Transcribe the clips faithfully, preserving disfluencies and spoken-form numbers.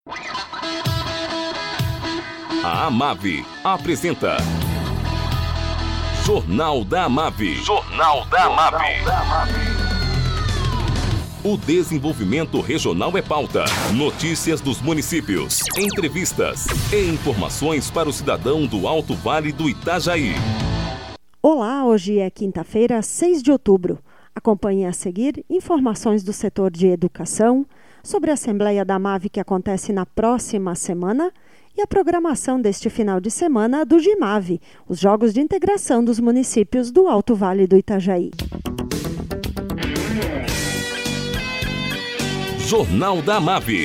A Amave apresenta Jornal da Amave. Jornal da Amave. O desenvolvimento regional é pauta. Notícias dos municípios, entrevistas e informações para o cidadão do Alto Vale do Itajaí. Olá, hoje é quinta-feira, seis de outubro. Acompanhe a seguir informações do setor de educação, sobre a Assembleia da Amave que acontece na próxima semana e a programação deste final de semana do GIMAVE, os Jogos de Integração dos Municípios do Alto Vale do Itajaí. Jornal da Amave.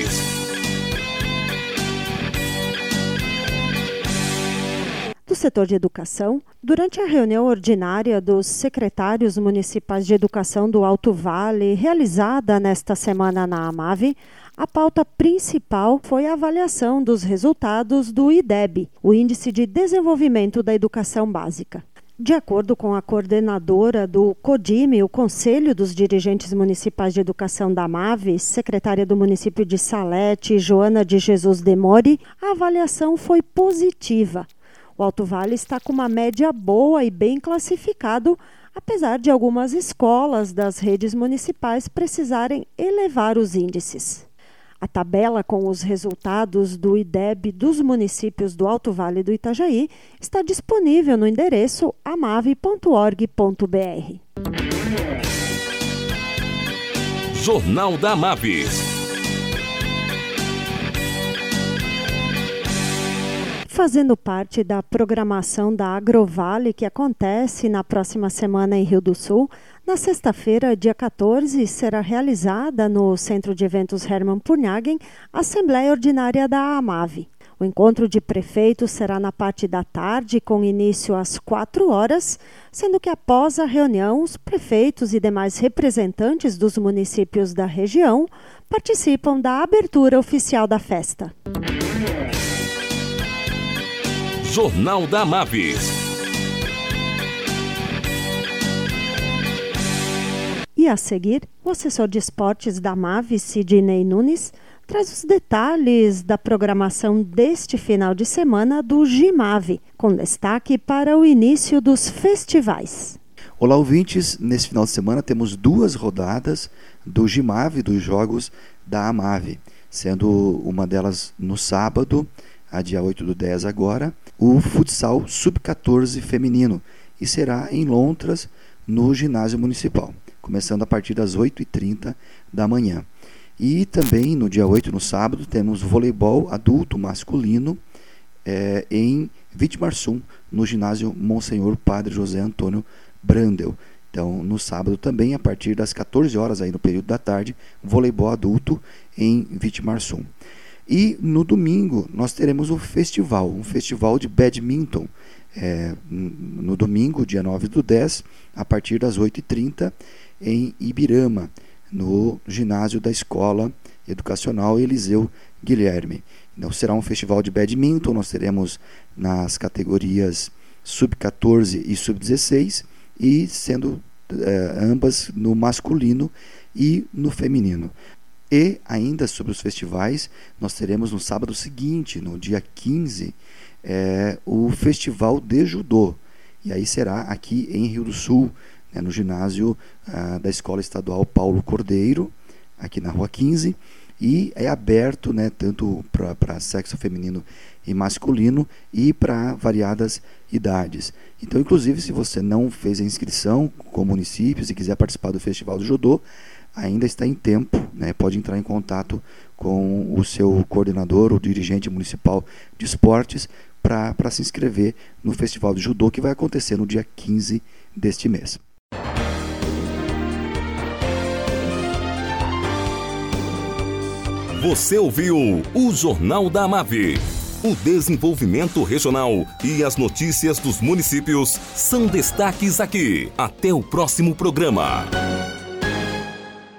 Do setor de educação, durante a reunião ordinária dos secretários municipais de educação do Alto Vale, realizada nesta semana na Amave, a pauta principal foi a avaliação dos resultados do I D E B, o Índice de Desenvolvimento da Educação Básica. De acordo com a coordenadora do CODIME, o Conselho dos Dirigentes Municipais de Educação da Amave, secretária do município de Salete, Joana de Jesus Demori, a avaliação foi positiva. O Alto Vale está com uma média boa e bem classificado, apesar de algumas escolas das redes municipais precisarem elevar os índices. A tabela com os resultados do I D E B dos municípios do Alto Vale do Itajaí está disponível no endereço amave ponto org ponto br. Jornal da Amave. Fazendo parte da programação da Agrovale, que acontece na próxima semana em Rio do Sul, na sexta-feira, dia quatorze, será realizada no Centro de Eventos Hermann Purnhagen a Assembleia Ordinária da Amave. O encontro de prefeitos será na parte da tarde, com início às quatro horas, sendo que após a reunião, os prefeitos e demais representantes dos municípios da região participam da abertura oficial da festa. Jornal da Amave. E a seguir, o assessor de esportes da Amave, Sidney Nunes, traz os detalhes da programação deste final de semana do GIMAVE, com destaque para o início dos festivais. Olá, ouvintes! Nesse final de semana temos duas rodadas do GIMAVE, dos Jogos da Amave, sendo uma delas no sábado, a dia oito do dez agora, o futsal sub catorze feminino, e será em Lontras, no ginásio municipal, começando a partir das oito e trinta da manhã. E também no dia oito, no sábado, temos voleibol adulto masculino é, em Vitimarsum, no ginásio Monsenhor Padre José Antônio Brandel. Então, no sábado também, a partir das quatorze horas, aí no período da tarde, voleibol adulto em Vitimarsum. E no domingo nós teremos um festival, um festival de badminton, é, no domingo, dia nove do dez, a partir das oito e trinta, em Ibirama, no ginásio da Escola Educacional Eliseu Guilherme. Então será um festival de badminton, nós teremos nas categorias sub catorze e sub dezesseis, e sendo é, ambas no masculino e no feminino. E ainda sobre os festivais, nós teremos no sábado seguinte, no dia quinze, é, o Festival de Judô. E aí será aqui em Rio do Sul, né, no ginásio ah, da Escola Estadual Paulo Cordeiro, aqui na Rua quinze. E é aberto, né, tanto para sexo feminino e masculino e para variadas idades. Então, inclusive, se você não fez a inscrição com municípios e quiser participar do Festival do Judô, ainda está em tempo, né? Pode entrar em contato com o seu coordenador ou dirigente municipal de esportes para se inscrever no Festival de Judô, que vai acontecer no dia quinze deste mês. Você ouviu o Jornal da Amave. O desenvolvimento regional e as notícias dos municípios são destaques aqui. Até o próximo programa.